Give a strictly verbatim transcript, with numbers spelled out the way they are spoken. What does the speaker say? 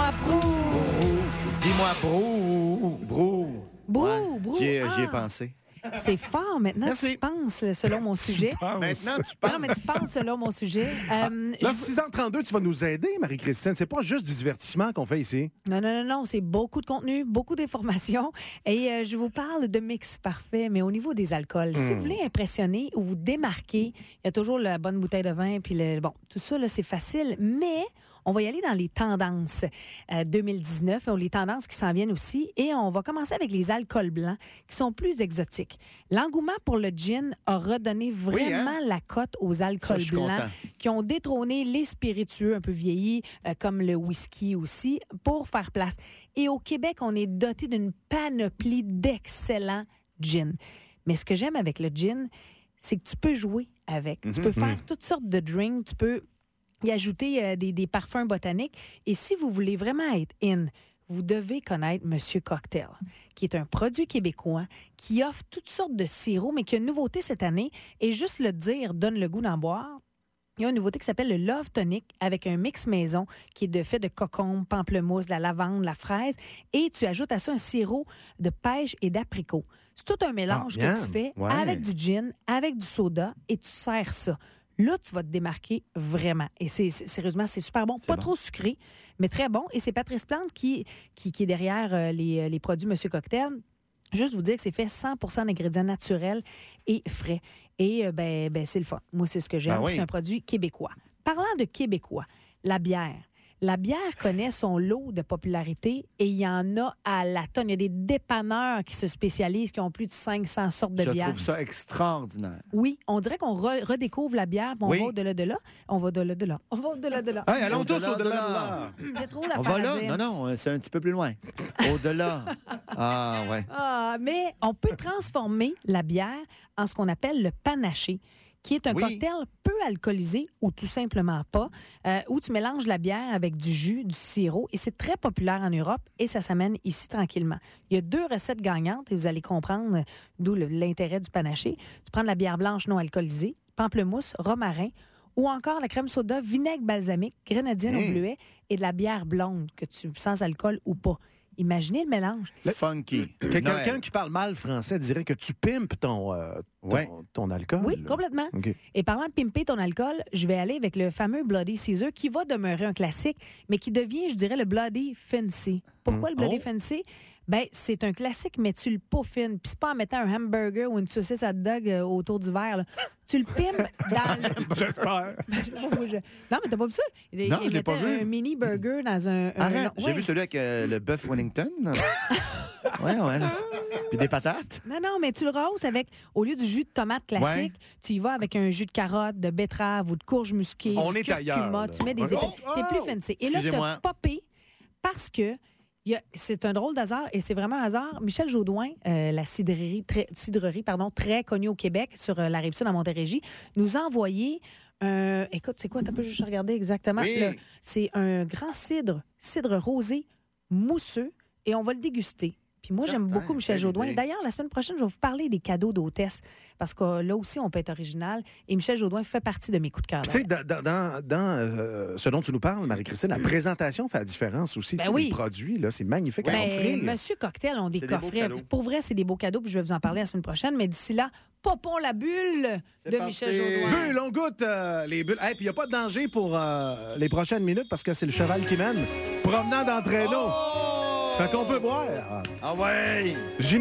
Dis-moi brou. Dis-moi brou. Brou. Brou, Ouais, brou. J'y ai, ah. j'y ai pensé. C'est fort maintenant. Merci. Tu penses selon mon sujet. Maintenant, tu Non, penses. mais tu penses selon mon sujet. Euh, Là, je- six heures trente-deux, tu vas nous aider, Marie-Christine. C'est pas juste du divertissement qu'on fait ici. Non, non, non, non, c'est beaucoup de contenu, beaucoup d'informations. Et euh, je vous parle de mix parfait, mais au niveau des alcools. Si vous voulez impressionner ou vous démarquer, il y a toujours la bonne bouteille de vin, puis le, bon, tout ça, là, c'est facile, mais on va y aller dans les tendances euh, deux mille dix-neuf, les tendances qui s'en viennent aussi, et on va commencer avec les alcools blancs qui sont plus exotiques. L'engouement pour le gin a redonné vraiment Oui, hein? la cote aux alcools Ça, je suis blancs content. qui ont détrôné les spiritueux un peu vieillis, euh, comme le whisky aussi, pour faire place. Et au Québec, on est doté d'une panoplie d'excellents gins. Mais ce que j'aime avec le gin, c'est que tu peux jouer avec. Tu peux faire toutes sortes de drinks, tu peux y ajouter euh, des, des parfums botaniques. Et si vous voulez vraiment être in, vous devez connaître Monsieur Cocktail, qui est un produit québécois qui offre toutes sortes de sirops, mais qui a une nouveauté cette année. Et juste le dire donne le goût d'en boire. Il y a une nouveauté qui s'appelle le Love Tonic avec un mix maison qui est de fait de cocombe, pamplemousse, de la lavande, de la fraise. Et tu ajoutes à ça un sirop de pêche et d'apricot. C'est tout un mélange Ah, bien. que tu fais Ouais. avec du gin, avec du soda et tu sers ça. Là, tu vas te démarquer vraiment. Et c'est, c'est- sérieusement, c'est super bon. Pas bon. trop sucré, mais très bon. Et c'est Patrice Plante qui, qui, qui est derrière euh, les, les produits Monsieur Cocktail. Juste vous dire que c'est fait cent pour cent d'ingrédients naturels et frais. Et euh, ben, ben, c'est le fun. Moi, c'est ce que j'aime. Ben oui. C'est un produit québécois. Parlant de québécois, la bière. La bière connaît son lot de popularité et il y en a à la tonne. Il y a des dépanneurs qui se spécialisent, qui ont plus de cinq cents sortes de Je bières. trouve ça extraordinaire. Oui, on dirait qu'on re- redécouvre la bière, puis on Oui. va au-delà de là. On va de-là de là. On va au-delà de là. Hey, allons tous Au-delà au-delà de de là. là. J'ai trop On d'affaires va à là? dire. Non, non, c'est un petit peu plus loin. Au-delà. Ah, ouais. Ah, mais on peut transformer la bière en ce qu'on appelle le panaché, qui est un Oui. cocktail peu alcoolisé ou tout simplement pas, euh, où tu mélanges la bière avec du jus, du sirop, et c'est très populaire en Europe et ça s'amène ici tranquillement. Il y a deux recettes gagnantes et vous allez comprendre d'où le- l'intérêt du panaché. Tu prends de la bière blanche non alcoolisée, pamplemousse, romarin, ou encore la crème soda, vinaigre balsamique, grenadine Hey. au bleuet et de la bière blonde, que tu sans alcool ou pas. Imaginez le mélange. Funky. Que Noël. quelqu'un qui parle mal français dirait que tu pimpes ton, euh, ton, Ouais. ton alcool. Oui, là. complètement. OK. Et parlant de pimper ton alcool, je vais aller avec le fameux Bloody Caesar qui va demeurer un classique, mais qui devient, je dirais, le Bloody Fancy. Pourquoi le Bloody Oh. Fancy? Ben, c'est un classique, mais tu le peaufines. Puis c'est pas en mettant un hamburger ou une saucisse hot dog euh, autour du verre. là. Tu le pimes dans le... J'espère. Moi, je- Non, mais t'as pas vu ça? Il, Non, il je l'ai pas mettait vu. un mini burger dans un... un- Arrête, Ouais. j'ai vu celui avec euh, le bœuf Wellington. ouais, ouais. Puis des patates. Non, non, mais tu le roses avec, au lieu du jus de tomate classique, tu y vas avec un jus de carotte, de betterave ou de courge musquée. On du est curcuma, ailleurs, là. Tu mets des Ouais. épices. Oh, T'es oh! plus fancy. Et là, Excusez-moi. t'as popé parce que il y a- c'est un drôle d'hasard et c'est vraiment un hasard. Michel Jaudoin, euh, la cidrerie, très, cidrerie pardon, très connue au Québec, sur euh, la Rive-Sud, à Montérégie, nous a envoyé un... Écoute, c'est quoi? T'as pas juste regardé exactement? Oui. Là, c'est un grand cidre, cidre rosé, mousseux, et on va le déguster. Puis moi, j'aime Certain, beaucoup Michel belle Jaudoin. idée. D'ailleurs, la semaine prochaine, je vais vous parler des cadeaux d'hôtesse, parce que là aussi, on peut être original. Et Michel Jaudoin fait partie de mes coups de cœur. Tu sais, dans, dans, dans, dans, euh, ce dont tu nous parles, Marie-Christine, la présentation fait la différence aussi. Ben Tu sais, oui. Les produits, là, c'est magnifique à Ben, offrir. Monsieur Cocktail ont des C'est des beaux coffrets. cadeaux. Pour vrai, c'est des beaux cadeaux, puis je vais vous en parler la semaine prochaine. Mais d'ici là, popons la bulle C'est de parti. Michel Jaudoin. Bulle, on goûte euh, les bulles. Et puis il n'y a pas de danger pour euh, les prochaines minutes parce que c'est le cheval qui mène. Promenant dans le traîneau. Oh! Ça fait qu'on peut boire. Ah ouais!